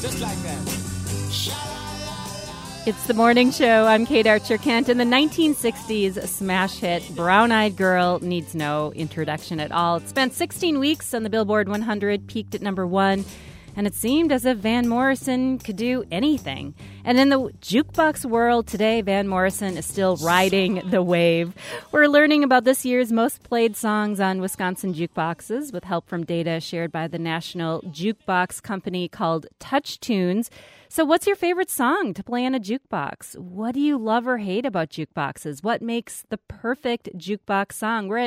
Just like that. It's the morning show. I'm Kate Archer-Kent, and the 1960s smash hit Brown-Eyed Girl needs no introduction at all. It spent 16 weeks on the Billboard 100, peaked at number 1, and it seemed as if Van Morrison could do anything. And in the jukebox world today, Van Morrison is still riding the wave. We're learning about this year's most played songs on Wisconsin jukeboxes with help from data shared by the national jukebox company called Touch Tunes. So what's your favorite song to play on a jukebox? What do you love or hate about jukeboxes? What makes the perfect jukebox song? We're at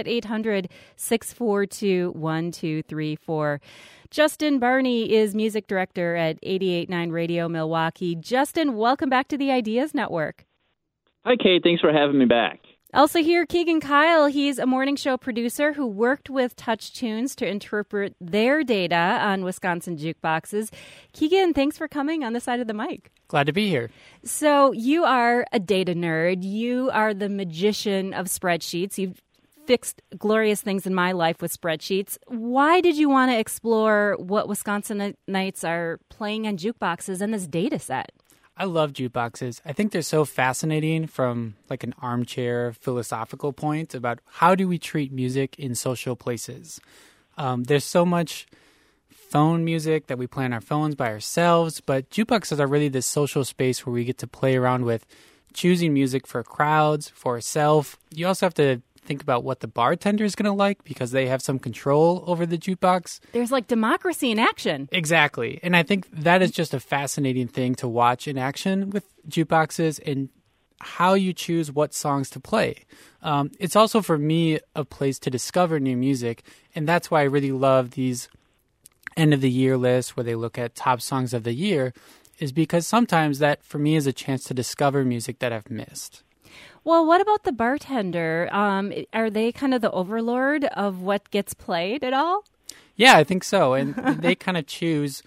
800-642-1234. Justin Barney is music director at 88.9 Radio Milwaukee. Justin, welcome back to the Ideas Network. Hi, Kate. Thanks for having me back. Also here, Keegan Kyle. He's a morning show producer who worked with Touch Tunes to interpret their data on Wisconsin jukeboxes. Keegan, thanks for coming on the side of the mic. Glad to be here. So you are a data nerd. You are the magician of spreadsheets. You've fixed glorious things in my life with spreadsheets. Why did you want to explore what Wisconsinites are playing on jukeboxes in this data set? I love jukeboxes. I think they're so fascinating from like an armchair philosophical point about how do we treat music in social places. There's so much phone music that we play on our phones by ourselves, but jukeboxes are really this social space where we get to play around with choosing music for crowds, for ourselves. You also have to think about what the bartender is going to like because they have some control over the jukebox. There's like democracy in action. Exactly. And I think that is just a fascinating thing to watch in action with jukeboxes and how you choose what songs to play. It's also, for me, a place to discover new music. And that's why I really love these end-of-the-year lists where they look at top songs of the year, is because sometimes that, for me, is a chance to discover music that I've missed. Well, what about the bartender? Are they kind of the overlord of what gets played at all? Yeah, I think so. And they kind of choose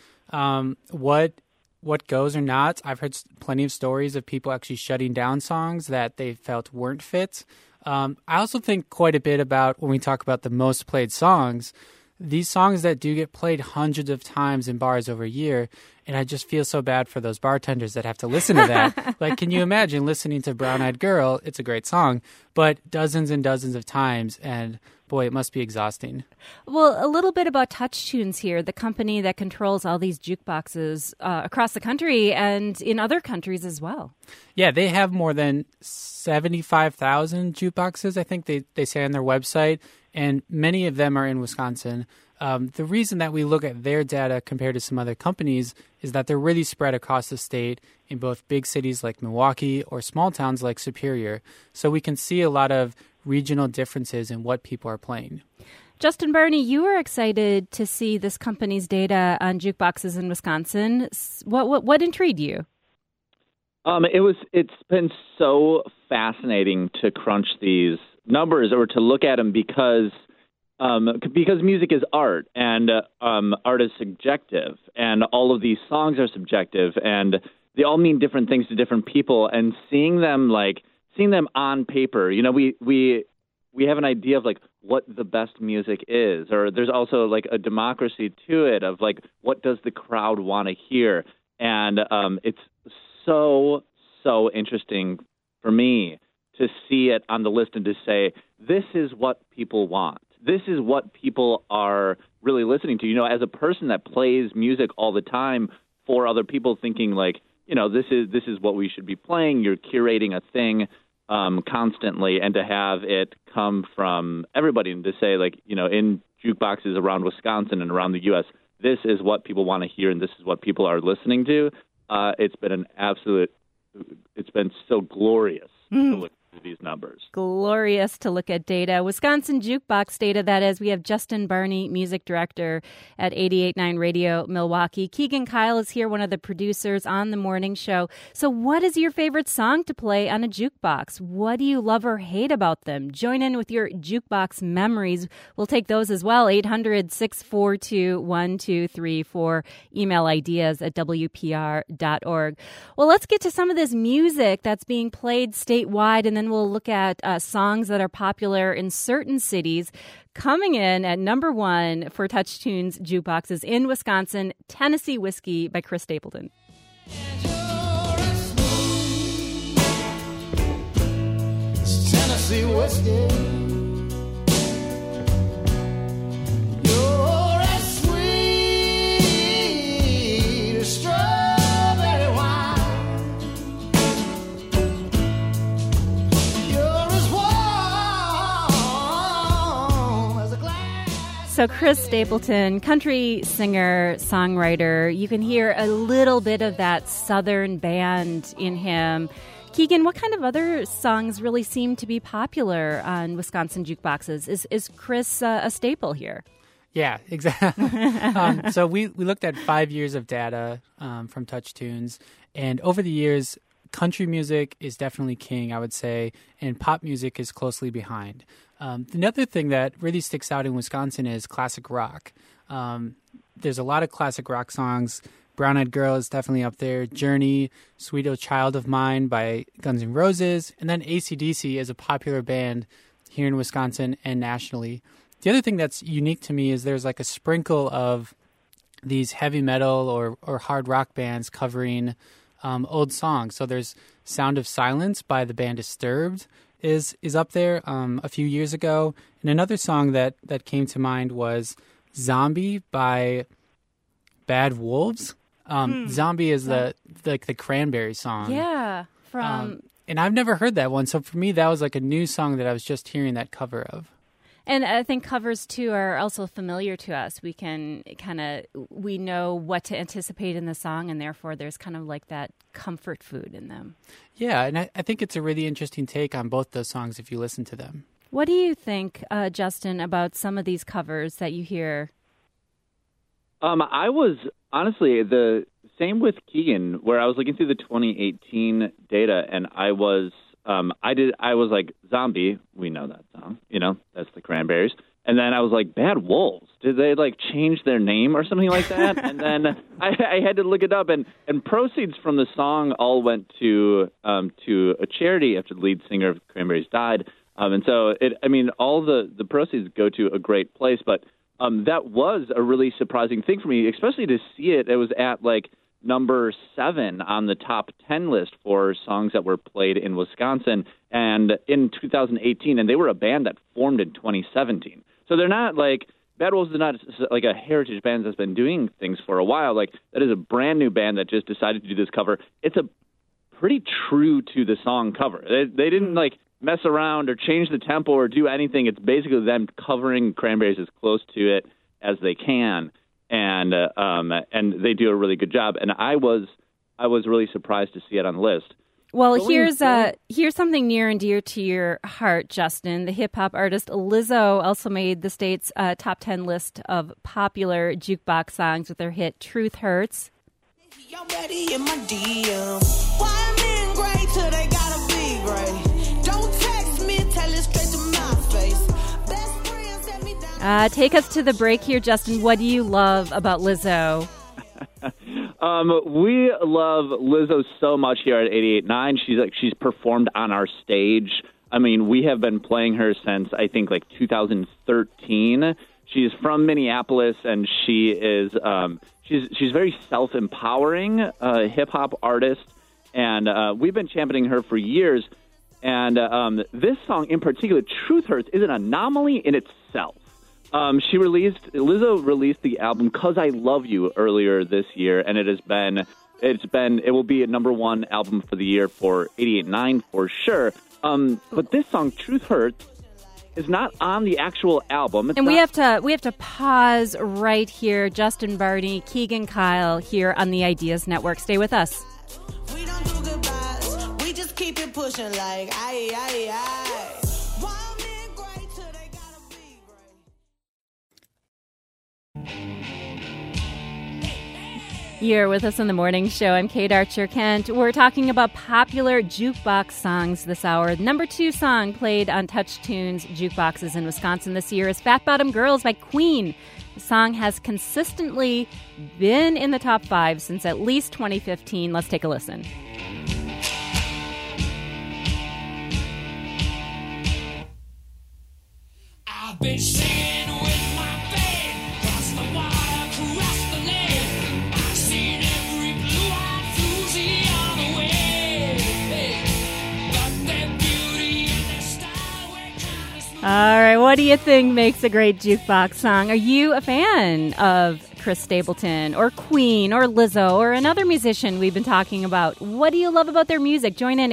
what goes or not. I've heard plenty of stories of people actually shutting down songs that they felt weren't fit. I also think quite a bit about when we talk about the most played songs, these songs that do get played hundreds of times in bars over a year. And I just feel so bad for those bartenders that have to listen to that. Like, can you imagine listening to Brown-Eyed Girl? It's a great song, but dozens and dozens of times. And boy, it must be exhausting. Well, a little bit about Touch Tunes here, the company that controls all these jukeboxes across the country and in other countries as well. Yeah, they have more than 75,000 jukeboxes, I think they say on their website, and many of them are in Wisconsin. The reason that we look at their data compared to some other companies is that they're really spread across the state in both big cities like Milwaukee or small towns like Superior. So we can see a lot of regional differences in what people are playing. Justin Barney, you were excited to see this company's data on jukeboxes in Wisconsin. What intrigued you? It's been so fascinating to crunch these numbers or to look at them because music is art and art is subjective and all of these songs are subjective and they all mean different things to different people, and seeing them on paper, you know, we have an idea of like what the best music is, or there's also like a democracy to it of like what does the crowd want to hear, and it's so interesting for me to see it on the list and to say this is what people want. This is what people are really listening to. You know, as a person that plays music all the time for other people, thinking like, you know, this is what we should be playing. You're curating a thing constantly, and to have it come from everybody and to say, like, you know, in jukeboxes around Wisconsin and around the U.S., this is what people want to hear and this is what people are listening to. It's been so glorious to look at these numbers. Glorious to look at data. Wisconsin jukebox data, that is. We have Justin Barney, music director at 88.9 Radio Milwaukee. Keegan Kyle is here, one of the producers on the morning show. So what is your favorite song to play on a jukebox? What do you love or hate about them? Join in with your jukebox memories. We'll take those as well. 800-642-1234. Email ideas at WPR.org. Well, let's get to some of this music that's being played statewide in the then we'll look at songs that are popular in certain cities. Coming in at number 1 for Touch Tunes Jukeboxes in Wisconsin, Tennessee Whiskey by Chris Stapleton. Tennessee whiskey. You're as sweet as strawberry wine. You're as warm as a glass. So Chris Stapleton, country singer, songwriter, you can hear a little bit of that Southern band in him. Keegan, what kind of other songs really seem to be popular on Wisconsin jukeboxes? Is Chris a staple here? Yeah, exactly. So we looked at 5 years of data from Touch Tunes, and over the years, country music is definitely king, I would say, and pop music is closely behind. Another thing that really sticks out in Wisconsin is classic rock. There's a lot of classic rock songs. Brown Eyed Girl is definitely up there. Journey, Sweet O Child of Mine by Guns N' Roses. And then AC/DC is a popular band here in Wisconsin and nationally. The other thing that's unique to me is there's like a sprinkle of these heavy metal or hard rock bands covering old songs. So there's Sound of Silence by the band Disturbed is up there a few years ago. And another song that came to mind was Zombie by Bad Wolves. Zombie is the Cranberry song. Yeah. And I've never heard that one. So for me, that was like a new song that I was just hearing that cover of. And I think covers, too, are also familiar to us. We can we know what to anticipate in the song, and therefore there's kind of like that comfort food in them. Yeah, and I think it's a really interesting take on both those songs if you listen to them. What do you think, Justin, about some of these covers that you hear? I was honestly the same with Keegan, where I was looking through the 2018 data, and I was like, Zombie, we know that song, that's the Cranberries. And then I was like, Bad Wolves, did they like change their name or something like that? And then I had to look it up, and proceeds from the song all went to a charity after the lead singer of Cranberries died. And so all the proceeds go to a great place, but that was a really surprising thing for me, especially to see it. It was at like number 7 on the top 10 list for songs that were played in Wisconsin, and in 2018, and they were a band that formed in 2017. So they're not like, Bad Wolves is not like a heritage band that's been doing things for a while. Like, that is a brand new band that just decided to do this cover. It's a pretty true to the song cover. They didn't like mess around or change the tempo or do anything. It's basically them covering Cranberries as close to it as they can, and they do a really good job. And I was really surprised to see it on the list. Well, here's something near and dear to your heart, Justin. The hip-hop artist Lizzo also made the state's top 10 list of popular jukebox songs with their hit Truth Hurts. Your buddy in my DM. Why men great till they gotta be great? Don't text me, tell it straight to my face. Best friend set me down. Take us to the break here, Justin. What do you love about Lizzo? We love Lizzo so much here at 88.9. She's performed on our stage. I mean, we have been playing her since, I think, like 2013. She's from Minneapolis, and she is she's very self-empowering hip-hop artist, and we've been championing her for years. And this song in particular, Truth Hurts, is an anomaly in itself. Lizzo released the album "'Cause I Love You" earlier this year, and it will be a number 1 album for the year for 88.9 for sure. But this song, Truth Hurts, is not on the actual album. We have to pause right here. Justin Barney, Keegan Kyle here on the Ideas Network. Stay with us. We don't do goodbyes. We just keep it pushing like aye. Why men great till they gotta be great? You're with us on the morning show. I'm Kate Archer-Kent. We're talking about popular jukebox songs this hour. Number 2 song played on Touch Tunes jukeboxes in Wisconsin this year is Fat Bottom Girls by Queen. The song has consistently been in the top 5 since at least 2015. Let's take a listen. been singing with my band, across the water, across the lake. I've seen every blue-eyed Susie on the way. But their beauty and their style were kind of All right, what do you think makes a great jukebox song? Are you a fan of Chris Stapleton or Queen or Lizzo or another musician we've been talking about? What do you love about their music? Join in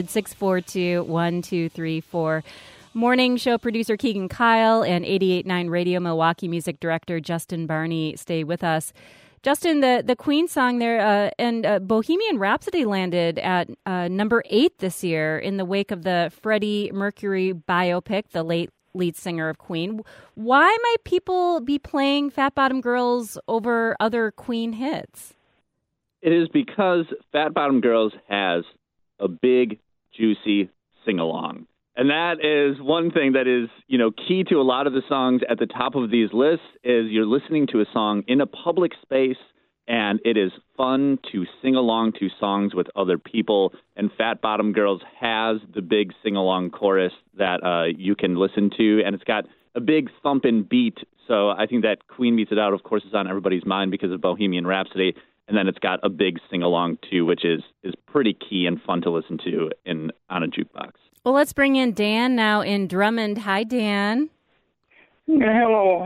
800-642-1234. Morning show producer Keegan Kyle and 88.9 Radio Milwaukee music director Justin Barney stay with us. Justin, the Queen song there and Bohemian Rhapsody landed at number 8 this year in the wake of the Freddie Mercury biopic, the late lead singer of Queen. Why might people be playing Fat Bottom Girls over other Queen hits? It is because Fat Bottom Girls has a big, juicy sing-along. And that is one thing that is, key to a lot of the songs at the top of these lists is you're listening to a song in a public space, and it is fun to sing along to songs with other people. And Fat Bottom Girls has the big sing-along chorus that you can listen to, and it's got a big thumping beat. So I think that Queen Beats It Out, of course, is on everybody's mind because of Bohemian Rhapsody. And then it's got a big sing-along, too, which is pretty key and fun to listen to on a jukebox. Well, let's bring in Dan now in Drummond. Hi, Dan. Hello.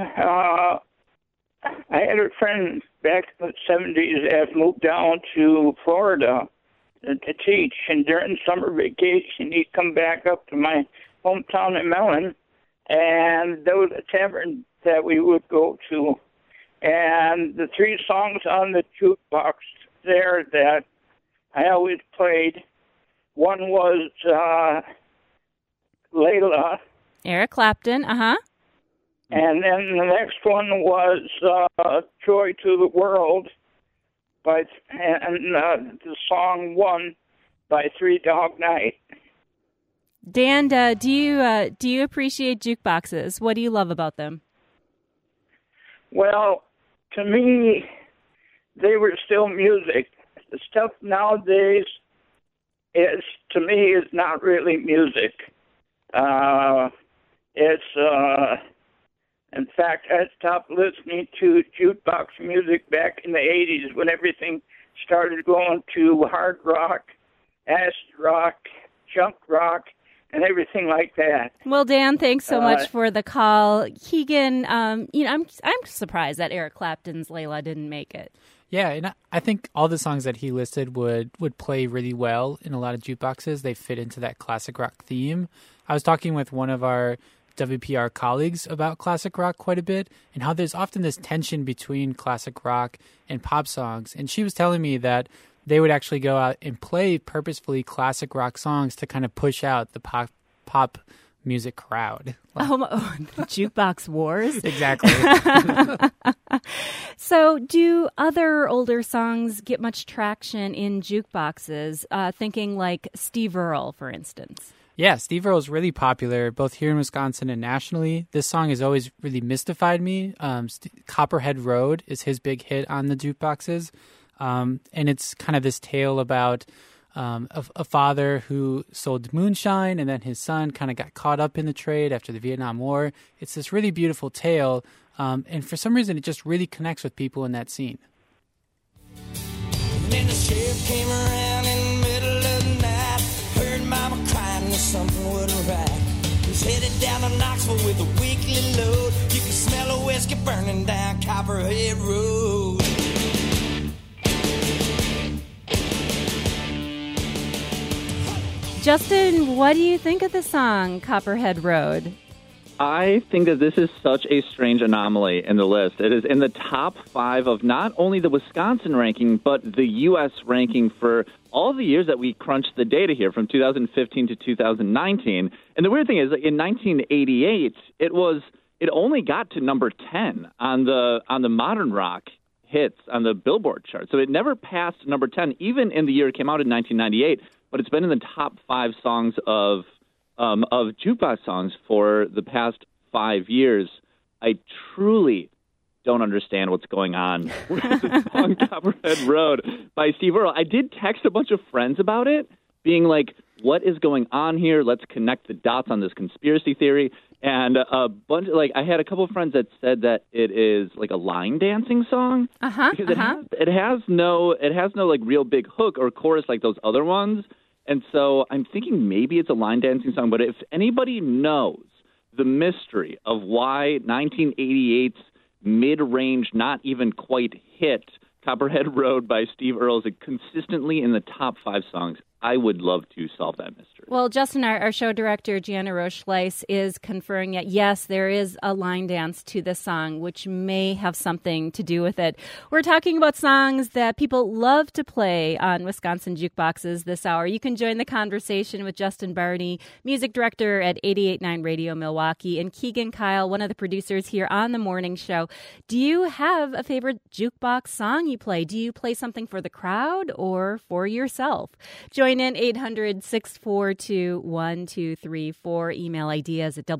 I had a friend back in the 70s that moved down to Florida to teach, and during summer vacation, he'd come back up to my hometown in Mellon, and there was a tavern that we would go to, and the 3 songs on the jukebox there that I always played, one was Layla. Eric Clapton, And then the next one was Joy to the World, the song One by Three Dog Night. Dan, do you appreciate jukeboxes? What do you love about them? Well, to me, they were still music. The stuff nowadays is not really music. In fact, I stopped listening to jukebox music back in the 80s when everything started going to hard rock, acid rock, junk rock, and everything like that. Well, Dan, thanks so much for the call. Keegan, I'm surprised that Eric Clapton's Layla didn't make it. Yeah, and I think all the songs that he listed would play really well in a lot of jukeboxes. They fit into that classic rock theme. I was talking with one of our WPR colleagues about classic rock quite a bit and how there's often this tension between classic rock and pop songs. And she was telling me that they would actually go out and play purposefully classic rock songs to kind of push out the pop music crowd. Jukebox wars? Exactly. So do other older songs get much traction in jukeboxes? Thinking like Steve Earle, for instance. Yeah, Steve Earle is really popular, both here in Wisconsin and nationally. This song has always really mystified me. Copperhead Road is his big hit on the jukeboxes. And it's kind of this tale about a father who sold moonshine, and then his son kind of got caught up in the trade after the Vietnam War. It's this really beautiful tale, and for some reason it just really connects with people in that scene. And then the sheriff came around in the middle of the night, heard mama crying that something wasn't right. He's headed down to Knoxville with a weekly load. You can smell a whiskey burning down Copperhead Road. Justin, what do you think of the song Copperhead Road? I think that this is such a strange anomaly in the list. It is in the top 5 of not only the Wisconsin ranking, but the U.S. ranking for all the years that we crunched the data here from 2015 to 2019. And the weird thing is, in 1988, it only got to number 10 on the modern rock hits on the Billboard chart. So it never passed number 10, even in the year it came out in 1998. But it's been in the top 5 songs of jukebox songs for the past 5 years. I truly don't understand what's going on with the song Copperhead Road by Steve Earle. I did text a bunch of friends about it, being like, what is going on here? Let's connect the dots on this conspiracy theory. And a bunch of, I had a couple of friends that said that it is like a line dancing song. Because it has no like real big hook or chorus like those other ones. And so I'm thinking maybe it's a line dancing song. But if anybody knows the mystery of why 1988's mid-range, not even quite hit Copperhead Road by Steve Earle is consistently in the top 5 songs, I would love to solve that mystery. Well, Justin, our show director, Gianna Roche-Leiss, is conferring that, yes, there is a line dance to this song, which may have something to do with it. We're talking about songs that people love to play on Wisconsin jukeboxes this hour. You can join the conversation with Justin Barney, music director at 88.9 Radio Milwaukee, and Keegan Kyle, one of the producers here on the morning show. Do you have a favorite jukebox song you play? Do you play something for the crowd or for yourself? Join in 800-642-1234. Email ideas at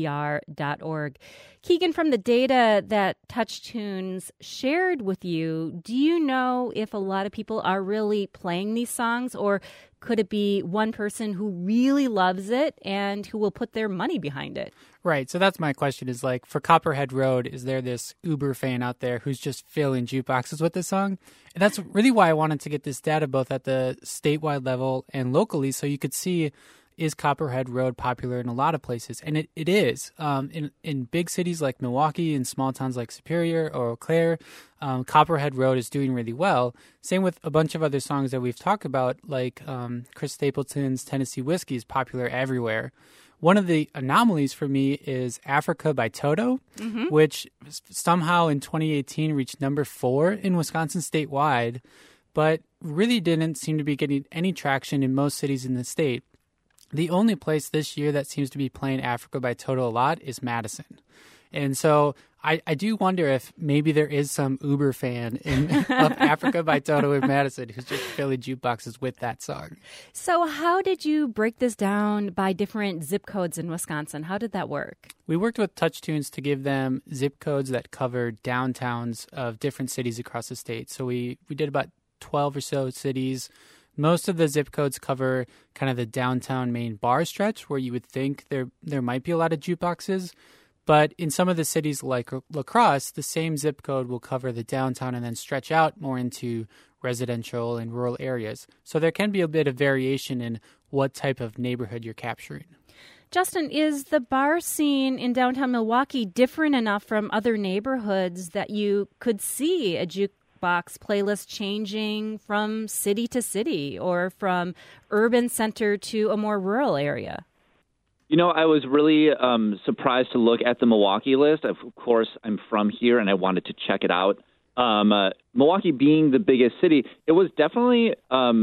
WPR.org. Keegan, from the data that Touch Tunes shared with you, do you know if a lot of people are really playing these songs, or could it be one person who really loves it and who will put their money behind it? Right. So that's my question is for Copperhead Road, is there this Uber fan out there who's just filling jukeboxes with this song? And that's really why I wanted to get this data both at the statewide level and locally so you could see, is Copperhead Road popular in a lot of places? And it is. In big cities like Milwaukee and small towns like Superior or Eau Claire, Copperhead Road is doing really well. Same with a bunch of other songs that we've talked about, like Chris Stapleton's Tennessee Whiskey is popular everywhere. One of the anomalies for me is Africa by Toto, which somehow in 2018 reached number 4 in Wisconsin statewide, but really didn't seem to be getting any traction in most cities in the state. The only place this year that seems to be playing Africa by Toto a lot is Madison. And so I do wonder if maybe there is some Uber fan of Africa by Toto in Madison who's just filling jukeboxes with that song. So how did you break this down by different zip codes in Wisconsin? How did that work? We worked with Touch Tunes to give them zip codes that cover downtowns of different cities across the state. So we did about 12 or so cities. Most of the zip codes cover kind of the downtown main bar stretch where you would think there might be a lot of jukeboxes. But in some of the cities like La Crosse, the same zip code will cover the downtown and then stretch out more into residential and rural areas. So there can be a bit of variation in what type of neighborhood you're capturing. Justin, is the bar scene in downtown Milwaukee different enough from other neighborhoods that you could see a jukebox playlist changing from city to city or from urban center to a more rural area? You know, I was really surprised to look at the Milwaukee list. Of course, I'm from here, and I wanted to check it out. Milwaukee being the biggest city, it was definitely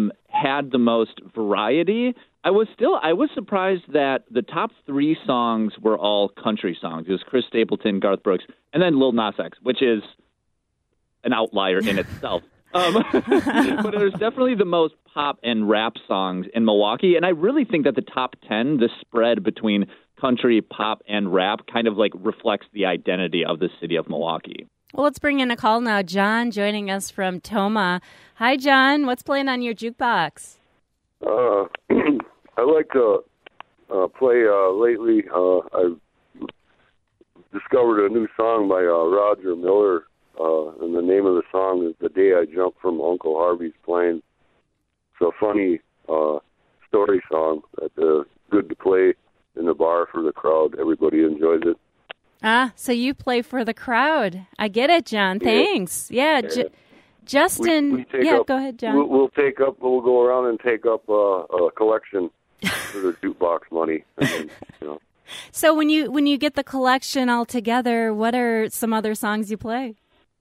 had the most variety. I was surprised that the top 3 songs were all country songs. It was Chris Stapleton, Garth Brooks, and then Lil Nas X, which is an outlier in itself. But it was definitely the most pop and rap songs in Milwaukee. And I really think that the top 10, the spread between country, pop, and rap kind of reflects the identity of the city of Milwaukee. Well, let's bring in a call now. John joining us from Tomah. Hi, John. What's playing on your jukebox? I like to play lately. I discovered a new song by Roger Miller. And the name of the song is The Day I Jumped from Uncle Harvey's Plane. It's a funny story song that's good to play in the bar for the crowd. Everybody enjoys it. So you play for the crowd. I get it, John. Thanks. Yeah, Justin. Go ahead, John. We'll go around and take up a collection for the jukebox money. And then, So when you get the collection all together, what are some other songs you play?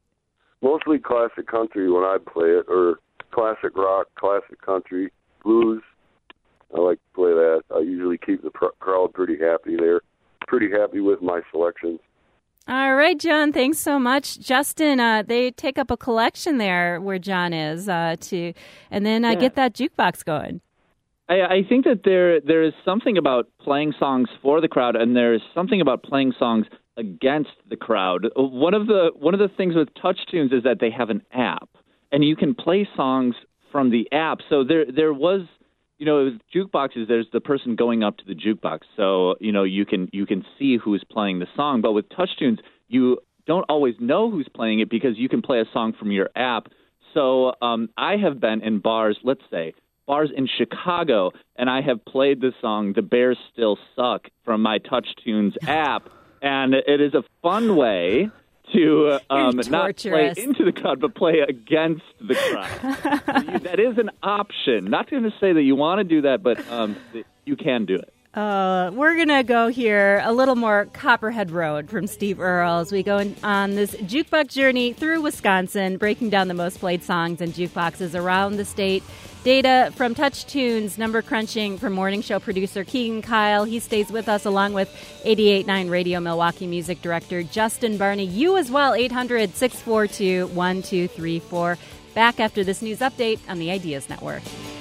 Mostly classic country when I play it, or classic rock, classic country, blues. I like to play that. I usually keep the crowd pretty happy there. Pretty happy with my selections. All right, John, thanks so much. Justin, they take up a collection there where John is, get that jukebox going. I think that there is something about playing songs for the crowd, and there is something about playing songs against the crowd. One of the things with Touch Tunes is that they have an app, and you can play songs from the app. So there was jukeboxes, there's the person going up to the jukebox, so you can see who's playing the song. But with touch tunes, you don't always know who's playing it because you can play a song from your app. So I have been in bars, let's say bars in Chicago, and I have played the song "The Bears Still Suck" from my Touch Tunes app, and it is a fun way to not play into the crowd, but play against the crowd. That is an option. Not going to say that you want to do that, but you can do it. We're going to go here a little more Copperhead Road from Steve Earle as we go on this jukebox journey through Wisconsin, breaking down the most played songs and jukeboxes around the state. Data from Touch Tunes, number crunching from morning show producer Keegan Kyle. He stays with us along with 88.9 Radio Milwaukee music director Justin Barney. You as well, 800-642-1234. Back after this news update on the Ideas Network.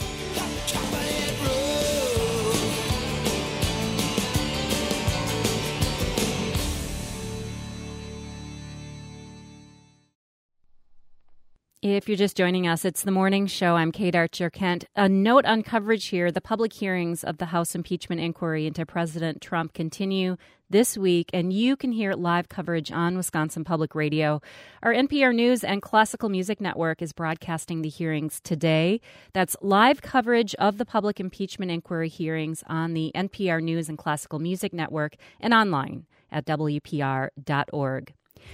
If you're just joining us, it's the morning show. I'm Kate Archer-Kent. A note on coverage here. The public hearings of the House impeachment inquiry into President Trump continue this week, and you can hear live coverage on Wisconsin Public Radio. Our NPR News and Classical Music Network is broadcasting the hearings today. That's live coverage of the public impeachment inquiry hearings on the NPR News and Classical Music Network and online at WPR.org.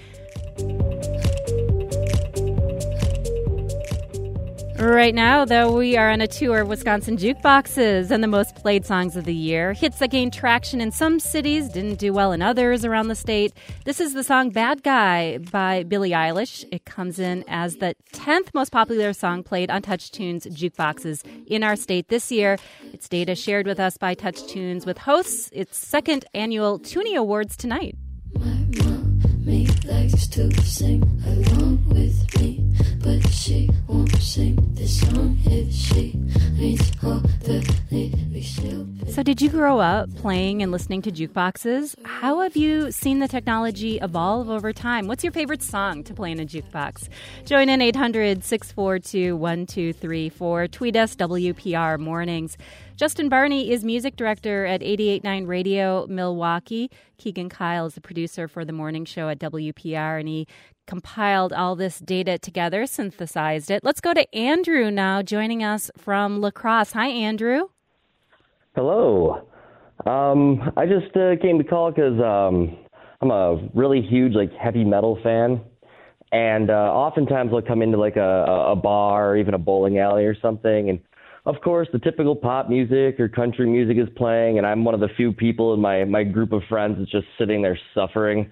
Right now, though, we are on a tour of Wisconsin jukeboxes and the most played songs of the year. Hits that gained traction in some cities, didn't do well in others around the state. This is the song Bad Guy by Billie Eilish. It comes in as the 10th most popular song played on Touch Tunes jukeboxes in our state this year. It's data shared with us by Touch Tunes with hosts its second annual Toonie Awards tonight. My mommy likes to sing along with me, but she won't sing this song if she reads all the lyrics. So did you grow up playing and listening to jukeboxes? How have you seen the technology evolve over time? What's your favorite song to play in a jukebox? Join in 800-642-1234. Tweet us WPR Mornings. Justin Barney is music director at 88.9 Radio Milwaukee. Keegan Kyle is the producer for the morning show at WPR, and he compiled all this data together, synthesized it. Let's go to Andrew now, joining us from La Crosse. Hi, Andrew. Hello. I just came to call because I'm a really huge heavy metal fan, and oftentimes I'll come into a bar or even a bowling alley or something, and of course the typical pop music or country music is playing, and I'm one of the few people in my group of friends that's just sitting there suffering.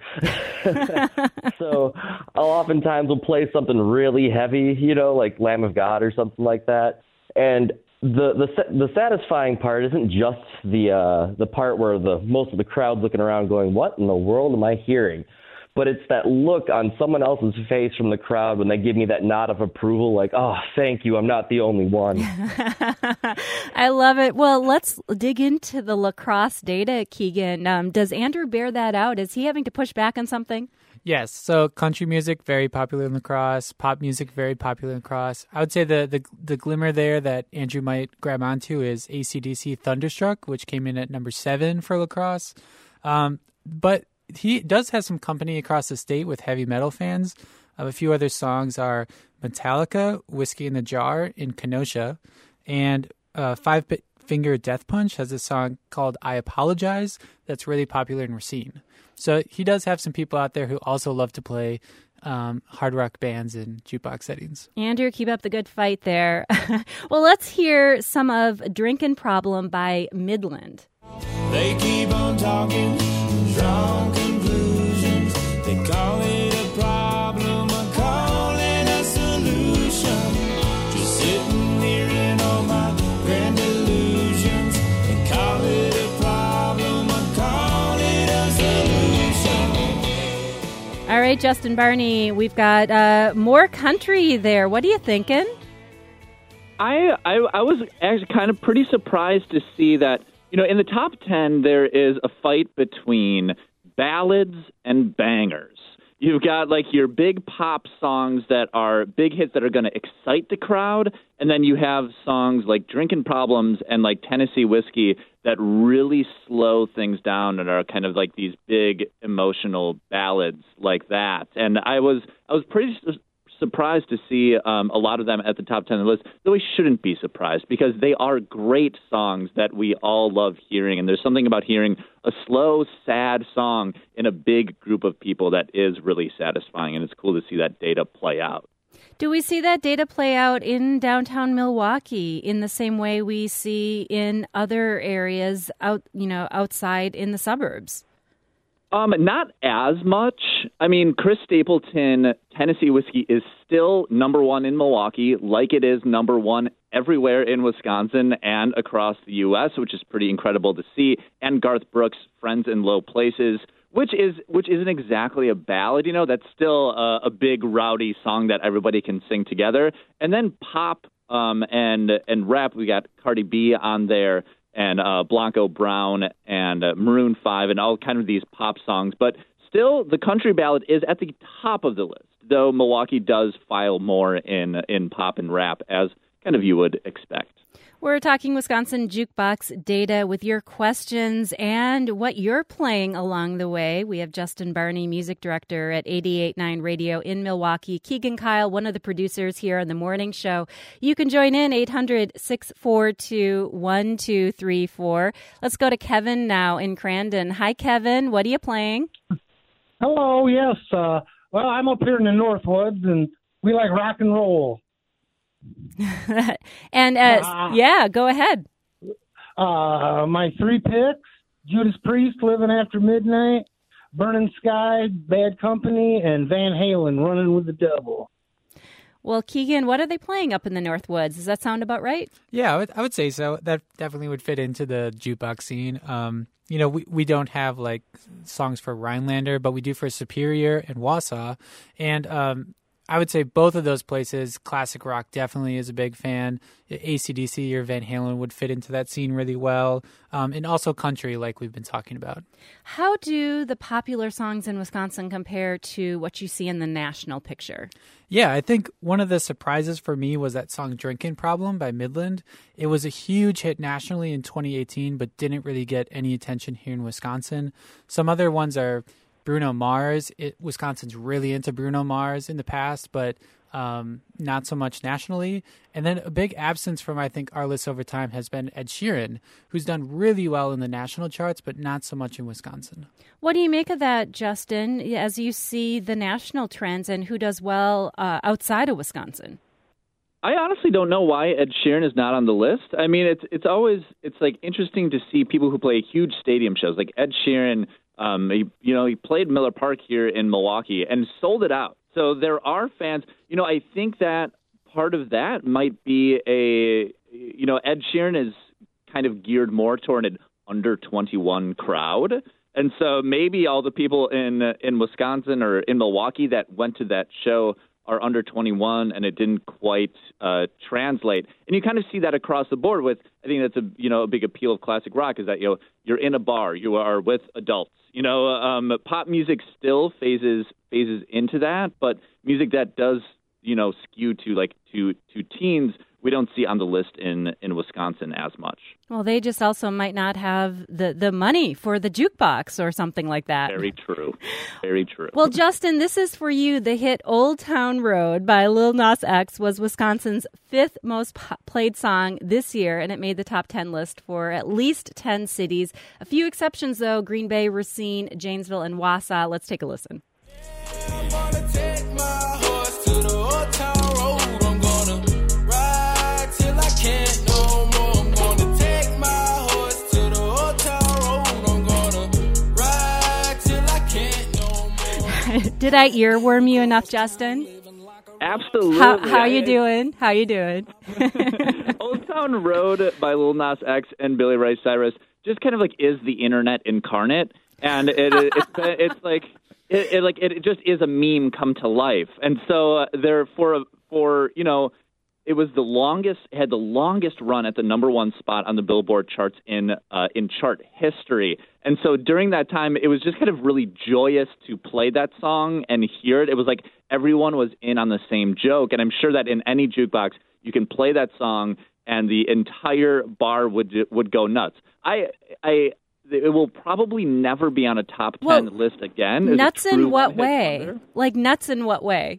So I'll oftentimes will play something really heavy, like Lamb of God or something like that, and the satisfying part isn't just the part where most of the crowd's looking around going, what in the world am I hearing? But it's that look on someone else's face from the crowd when they give me that nod of approval, like, oh, thank you, I'm not the only one. I love it. Well, let's dig into the La Crosse data, Keegan. Does Andrew bear that out? Is he having to push back on something? Yes. So country music, very popular in La Crosse. Pop music, very popular in La Crosse. I would say the glimmer there that Andrew might grab onto is AC/DC Thunderstruck, which came in at number 7 for La Crosse. But he does have some company across the state with heavy metal fans. A few other songs are Metallica, Whiskey in the Jar in Kenosha, and Five Finger Death Punch has a song called I Apologize that's really popular in Racine. So he does have some people out there who also love to play hard rock bands in jukebox settings. Andrew, keep up the good fight there. Well, let's hear some of Drinkin' Problem by Midland. They keep on talking, strong conclusions. They call it a problem, I call it a solution. Just sitting here in all my grand illusions. They call it a problem, I call it a solution. All right, Justin Barney, we've got more country there. What are you thinking? I was actually kind of pretty surprised to see that, in the top 10, there is a fight between ballads and bangers. You've got like your big pop songs that are big hits that are going to excite the crowd, and then you have songs like Drinking Problems and like Tennessee Whiskey that really slow things down and are kind of like these big emotional ballads like that. And I was pretty surprised to see a lot of them at the top 10 of the list, though we shouldn't be surprised because they are great songs that we all love hearing. And there's something about hearing a slow, sad song in a big group of people that is really satisfying. And it's cool to see that data play out. Do we see that data play out in downtown Milwaukee in the same way we see in other areas outside in the suburbs? Not as much. I mean, Chris Stapleton, Tennessee Whiskey is still number one in Milwaukee, like it is number one everywhere in Wisconsin and across the U.S., which is pretty incredible to see. And Garth Brooks' Friends in Low Places, which isn't exactly a ballad, that's still a big rowdy song that everybody can sing together. And then pop and rap, we got Cardi B on there, and Blanco Brown and Maroon 5 and all kind of these pop songs. But still, the country ballad is at the top of the list, though Milwaukee does file more in pop and rap, as kind of you would expect. We're talking Wisconsin Jukebox data with your questions and what you're playing along the way. We have Justin Barney, music director at 88.9 Radio in Milwaukee. Keegan Kyle, one of the producers here on the morning show. You can join in 800-642-1234. Let's go to Kevin now in Crandon. Hi, Kevin. What are you playing? Hello. Yes. Well, I'm up here in the Northwoods, and we like rock and roll. And yeah, go ahead. My three picks: Judas Priest, Living After Midnight, Burning Sky, Bad Company, and Van Halen, Running with the Devil. Well, Keegan, what are they playing up in the Northwoods? Does that sound about right? Yeah, I would say so. That definitely would fit into the jukebox scene. We don't have like songs for Rhinelander, but we do for Superior and Wausau. And I would say both of those places, classic rock definitely is a big fan. AC/DC or Van Halen would fit into that scene really well. And also country, like we've been talking about. How do the popular songs in Wisconsin compare to what you see in the national picture? Yeah, I think one of the surprises for me was that song Drinking Problem by Midland. It was a huge hit nationally in 2018, but didn't really get any attention here in Wisconsin. Some other ones are Bruno Mars. Wisconsin's really into Bruno Mars in the past, but not so much nationally. And then a big absence from, I think, our list over time has been Ed Sheeran, who's done really well in the national charts, but not so much in Wisconsin. What do you make of that, Justin, as you see the national trends and who does well outside of Wisconsin? I honestly don't know why Ed Sheeran is not on the list. I mean, it's always like interesting to see people who play huge stadium shows, like Ed Sheeran. He played Miller Park here in Milwaukee and sold it out. So there are fans. I think that part of that might be Ed Sheeran is kind of geared more toward an under 21 crowd. And so maybe all the people in Wisconsin or in Milwaukee that went to that show are under 21 and it didn't quite translate. And you kind of see that across the board with, I think that's a big appeal of classic rock is that, you're in a bar, you are with adults. Pop music still phases into that, but music that does, skew to teens, we don't see on the list in Wisconsin as much. Well, they just also might not have the money for the jukebox or something like that. Very true. Very true. Well, Justin, this is for you. The hit Old Town Road by Lil Nas X was Wisconsin's fifth most played song this year, and it made the top 10 list for at least 10 cities. A few exceptions, though: Green Bay, Racine, Janesville, and Wausau. Let's take a listen. I'm gonna take my horse to the old town road. I'm gonna ride till I can't no more. I'm gonna take my horse to the old town road. I'm gonna ride till I can't no more. Did I earworm you enough, Justin? Absolutely. How you doing? How you doing? Old Town Road by Lil Nas X and Billy Ray Cyrus just kind of like is the internet incarnate, and it just is a meme come to life. And so there for it was had the longest run at the number one spot on the Billboard charts in chart history. And so during that time, it was just kind of really joyous to play that song and hear it. It was like everyone was in on the same joke. And I'm sure that in any jukebox, you can play that song and the entire bar would go nuts. It will probably never be on a top 10 list again. Nuts in what way? Like nuts in what way?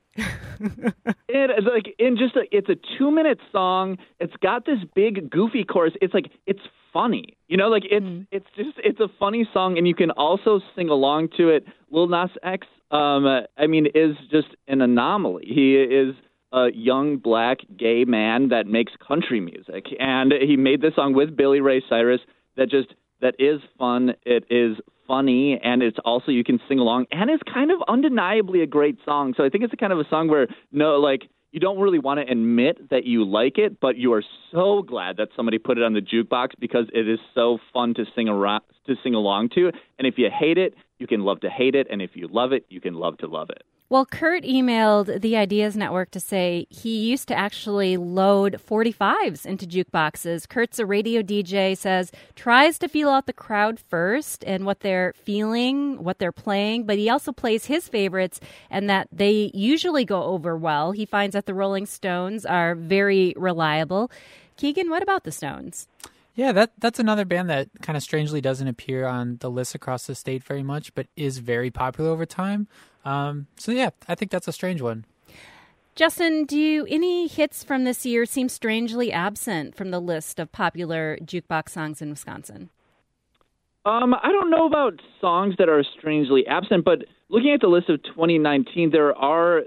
It's a 2-minute song. It's got this big goofy chorus. It's funny, it's a funny song, and you can also sing along to it. Lil Nas X, is just an anomaly. He is a young black gay man that makes country music, and he made this song with Billy Ray Cyrus that is fun. It is funny, and it's also, you can sing along, and it's kind of undeniably a great song. So I think it's a kind of a song where you don't really want to admit that you like it, but you are so glad that somebody put it on the jukebox because it is so fun to sing along to. And if you hate it, you can love to hate it, and if you love it, you can love to love it. Well, Kurt emailed the Ideas Network to say he used to actually load 45s into jukeboxes. Kurt's a radio DJ, says tries to feel out the crowd first and what they're feeling, what they're playing, but he also plays his favorites and that they usually go over well. He finds that the Rolling Stones are very reliable. Keegan, what about the Stones? Yeah, that's another band that kind of strangely doesn't appear on the list across the state very much, but is very popular over time. I think that's a strange one. Justin, do any hits from this year seem strangely absent from the list of popular jukebox songs in Wisconsin? I don't know about songs that are strangely absent, but looking at the list of 2019, there are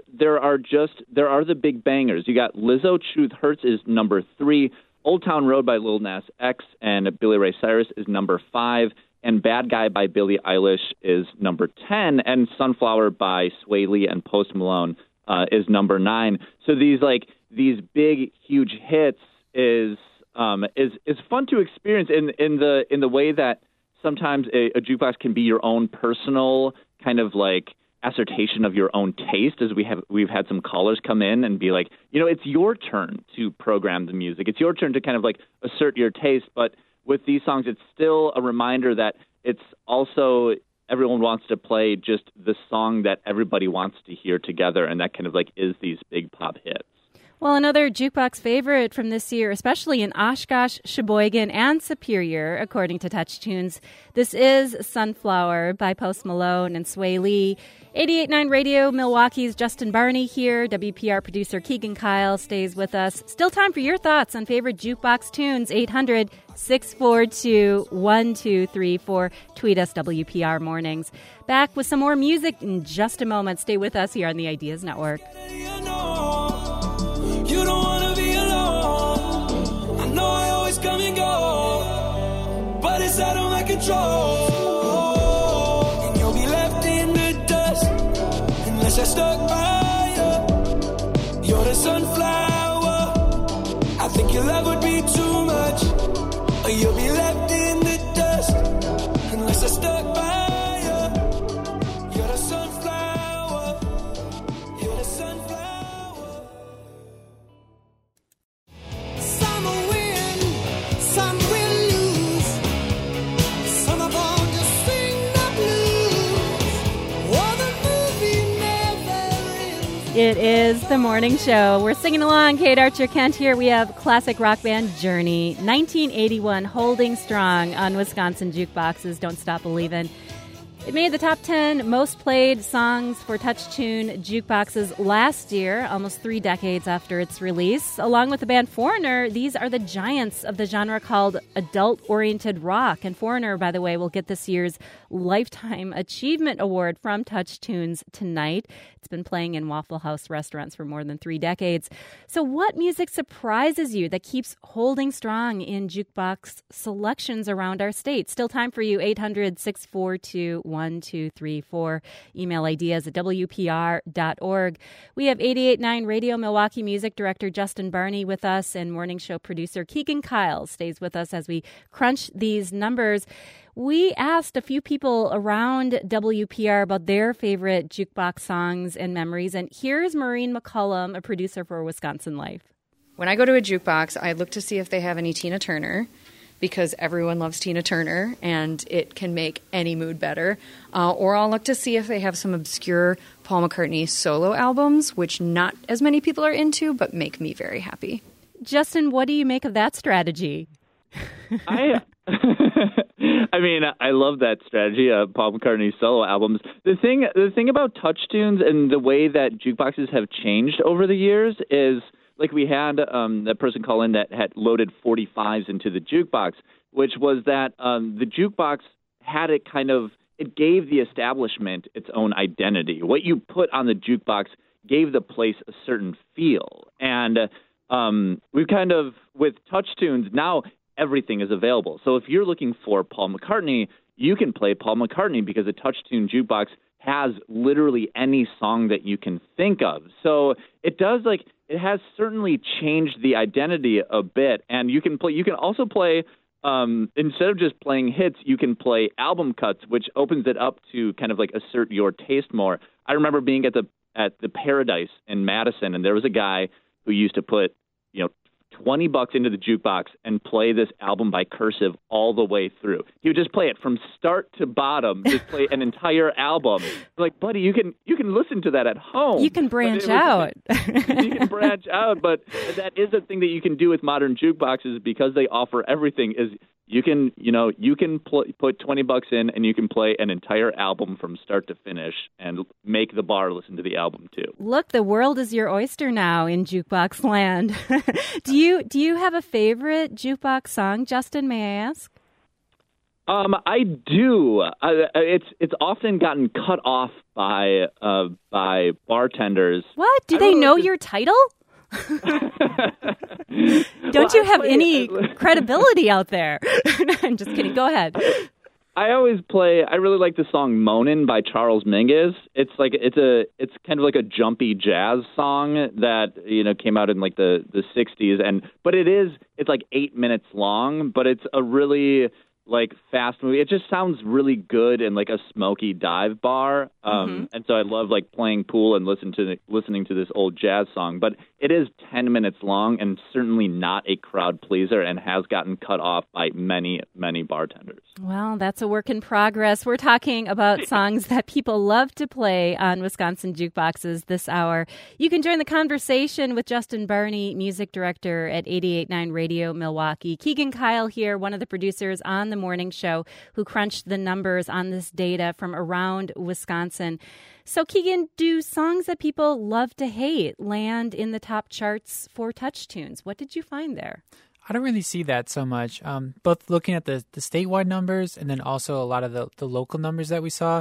the big bangers. You got Lizzo, Truth Hurts is number 3. Old Town Road by Lil Nas X and Billy Ray Cyrus is number 5, and Bad Guy by Billie Eilish is number 10, and Sunflower by Sway Lee and Post Malone is number 9. So these big, huge hits is fun to experience in the way that sometimes a jukebox can be your own personal kind of like assertion of your own taste, as we've had some callers come in and be like, it's your turn to program the music. It's your turn to kind of like assert your taste. But with these songs, it's still a reminder that it's also everyone wants to play just the song that everybody wants to hear together. And that kind of like is these big pop hits. Well, another jukebox favorite from this year, especially in Oshkosh, Sheboygan, and Superior, according to Touch Tunes, this is Sunflower by Post Malone and Sway Lee. 88.9 Radio, Milwaukee's Justin Barney here. WPR producer Keegan Kyle stays with us. Still time for your thoughts on favorite jukebox tunes. 800-642-1234. Tweet us, WPR Mornings. Back with some more music in just a moment. Stay with us here on the Ideas Network. You don't wanna be alone. I know I always come and go, but it's out of my control. And you'll be left in the dust unless I stuck by you. You're the sunflower. I think your love would be too much, or you'll be left in the dust unless I stuck by you. You're the sunflower. You're the sunflower. It is the morning show. We're singing along. Kate Archer Kent here. We have classic rock band Journey, 1981, holding strong on Wisconsin jukeboxes. Don't Stop Believin'. It made the top 10 most played songs for Touch Tune jukeboxes last year, almost 3 decades after its release. Along with the band Foreigner, these are the giants of the genre called adult-oriented rock. And Foreigner, by the way, will get this year's Lifetime Achievement Award from Touch Tunes tonight. It's been playing in Waffle House restaurants for more than 3 decades. So what music surprises you that keeps holding strong in jukebox selections around our state? Still time for you, 800-642-1234. Email ideas at WPR.org. We have 88.9 Radio Milwaukee Music Director Justin Barney with us, and morning show producer Keegan Kyle stays with us as we crunch these numbers. We asked a few people around WPR about their favorite jukebox songs and memories, and here's Maureen McCullum, a producer for Wisconsin Life. When I go to a jukebox, I look to see if they have any Tina Turner, because everyone loves Tina Turner, and it can make any mood better. Or I'll look to see if they have some obscure Paul McCartney solo albums, which not as many people are into, but make me very happy. Justin, what do you make of that strategy? I mean, I love that strategy, Paul McCartney solo albums. The thing about touch tunes and the way that jukeboxes have changed over the years is, like, we had that person call in that had loaded 45s into the jukebox, which was that the jukebox had it gave the establishment its own identity. What you put on the jukebox gave the place a certain feel. And we've with touch tunes, now everything is available. So if you're looking for Paul McCartney, you can play Paul McCartney because a touch tune jukebox has literally any song that you can think of. So it has certainly changed the identity a bit. And you can also play, instead of just playing hits, you can play album cuts, which opens it up to kind of like assert your taste more. I remember being at the Paradise in Madison, and there was a guy who used to put, $20 into the jukebox and play this album by Cursive all the way through. He would just play it from start to bottom, just play an entire album. Like, buddy, you can listen to that at home. You can branch out. You can branch out, but that is a thing that you can do with modern jukeboxes because they offer everything. Is you can put $20 in and you can play an entire album from start to finish and make the bar listen to the album too. Look, the world is your oyster now in jukebox land. Do you have a favorite jukebox song, Justin, may I ask? I do. It's often gotten cut off by bartenders. What? Do they know your title? Don't you have any credibility out there? I'm just kidding. Go ahead. I really like the song "Moanin'" by Charles Mingus. It's kind of like a jumpy jazz song that came out in like the 60s, but it's like 8 minutes long, but it's a really like fast movie. It just sounds really good in like a smoky dive bar. And so I love like playing pool and listening to this old jazz song, but it is 10 minutes long and certainly not a crowd pleaser and has gotten cut off by many, many bartenders. Well, that's a work in progress. We're talking about songs that people love to play on Wisconsin jukeboxes this hour. You can join the conversation with Justin Barney, music director at 88.9 Radio Milwaukee. Keegan Kyle here, one of the producers on the morning show who crunched the numbers on this data from around Wisconsin. So, Keegan, do songs that people love to hate land in the top charts for touch tunes? What did you find there? I don't really see that so much. Both looking at the statewide numbers and then also a lot of the local numbers that we saw.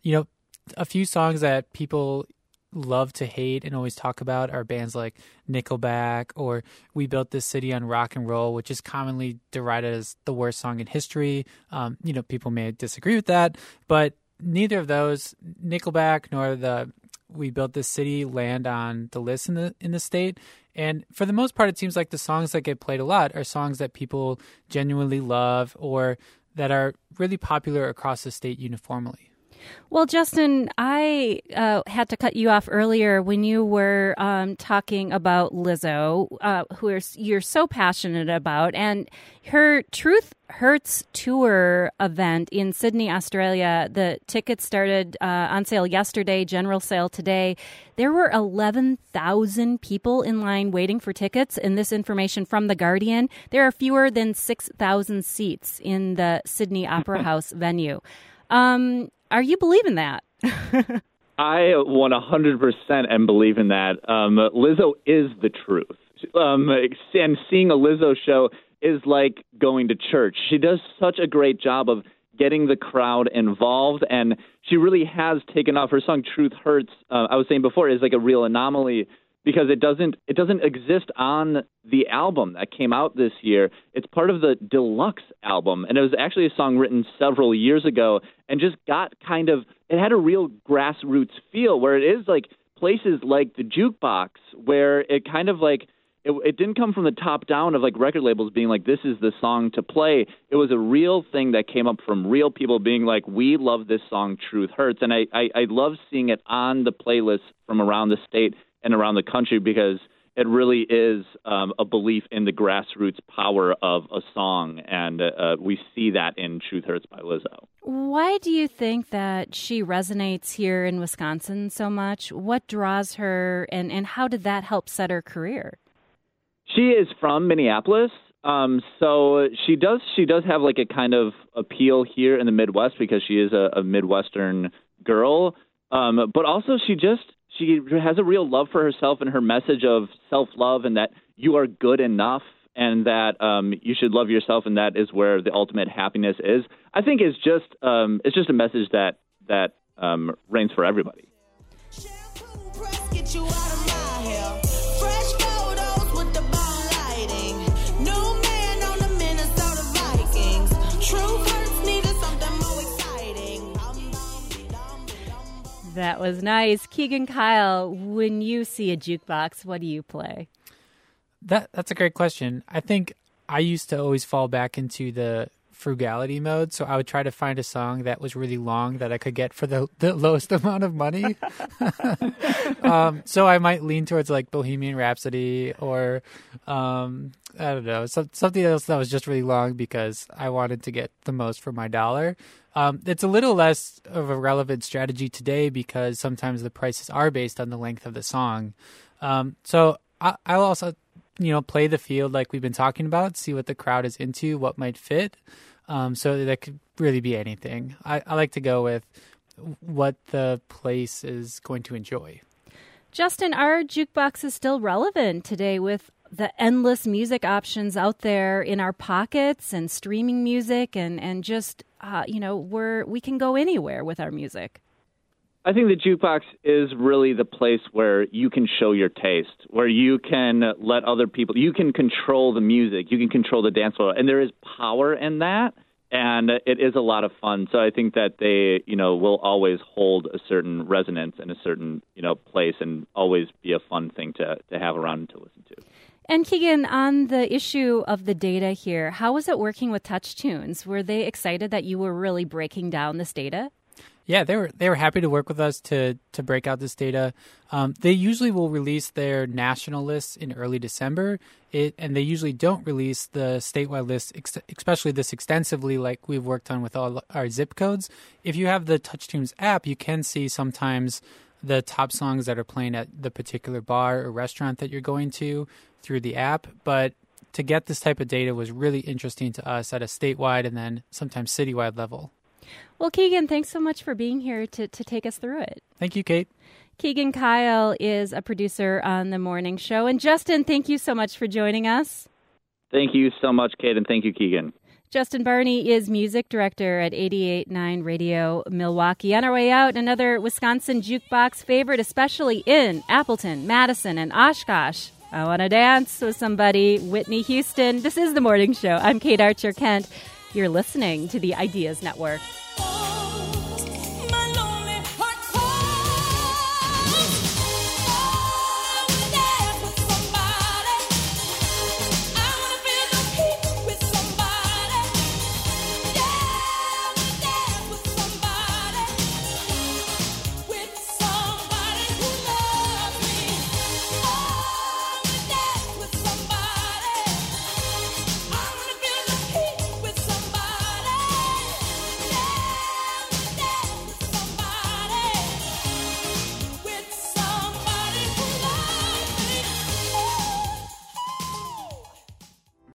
A few songs that people love to hate and always talk about are bands like Nickelback or We Built This City on Rock and Roll, which is commonly derided as the worst song in history. People may disagree with that, but neither of those, Nickelback nor the We Built This City, land on the list in the state. And for the most part, it seems like the songs that get played a lot are songs that people genuinely love or that are really popular across the state uniformly. Well, Justin, I had to cut you off earlier when you were talking about Lizzo, who you're so passionate about, and her Truth Hurts tour event in Sydney, Australia. The tickets started on sale yesterday, general sale today. There were 11,000 people in line waiting for tickets, and this information from The Guardian. There are fewer than 6,000 seats in the Sydney Opera House venue. Are you believing that? I 100% am believing that. Lizzo is the truth. And seeing a Lizzo show is like going to church. She does such a great job of getting the crowd involved, and she really has taken off. Her song "Truth Hurts," I was saying before, is like a real anomaly because it doesn't exist on the album that came out this year. It's part of the deluxe album, and it was actually a song written several years ago and just got it had a real grassroots feel where it is like places like the jukebox where it kind of like, it didn't come from the top down of like record labels being like, this is the song to play. It was a real thing that came up from real people being like, we love this song, Truth Hurts. And I love seeing it on the playlist from around the state and around the country because it really is a belief in the grassroots power of a song, and we see that in Truth Hurts by Lizzo. Why do you think that she resonates here in Wisconsin so much? What draws her, and how did that help set her career? She is from Minneapolis, so she does have like a kind of appeal here in the Midwest because she is a Midwestern girl, but also she has a real love for herself and her message of self-love and that you are good enough and that you should love yourself and that is where the ultimate happiness is. I think it's just a message that reigns for everybody. Get you out of my hair. Fresh photos with the bomb lighting. New man on the Minnesota Vikings. True hurts needed something more exciting. That was nice. Keegan Kyle, when you see a jukebox, what do you play? That's a great question. I think I used to always fall back into the frugality mode, so I would try to find a song that was really long that I could get for the lowest amount of money. So I might lean towards like Bohemian Rhapsody or I don't know, something else that was just really long because I wanted to get the most for my dollar. It's a little less of a relevant strategy today because sometimes the prices are based on the length of the song. So I'll also play the field like we've been talking about, see what the crowd is into, what might fit. So that could really be anything. I like to go with what the place is going to enjoy. Justin, our jukebox is still relevant today with the endless music options out there in our pockets and streaming music and just, we can go anywhere with our music. I think the jukebox is really the place where you can show your taste, where you can let other people, you can control the music, you can control the dance floor, and there is power in that, and it is a lot of fun. So I think that they, will always hold a certain resonance in a certain, place and always be a fun thing to have around and to listen to. And Keegan, on the issue of the data here, how was it working with TouchTunes? Were they excited that you were really breaking down this data? Yeah, they were happy to work with us to break out this data. They usually will release their national lists in early December, and they usually don't release the statewide list, especially this extensively like we've worked on with all our zip codes. If you have the TouchTunes app, you can see sometimes the top songs that are playing at the particular bar or restaurant that you're going to through the app. But to get this type of data was really interesting to us at a statewide and then sometimes citywide level. Well, Keegan, thanks so much for being here to take us through it. Thank you, Kate. Keegan Kyle is a producer on The Morning Show. And Justin, thank you so much for joining us. Thank you so much, Kate, and thank you, Keegan. Justin Barney is music director at 88.9 Radio Milwaukee. On our way out, another Wisconsin jukebox favorite, especially in Appleton, Madison, and Oshkosh. I Want to Dance with Somebody, Whitney Houston. This is The Morning Show. I'm Kate Archer-Kent. You're listening to the Ideas Network.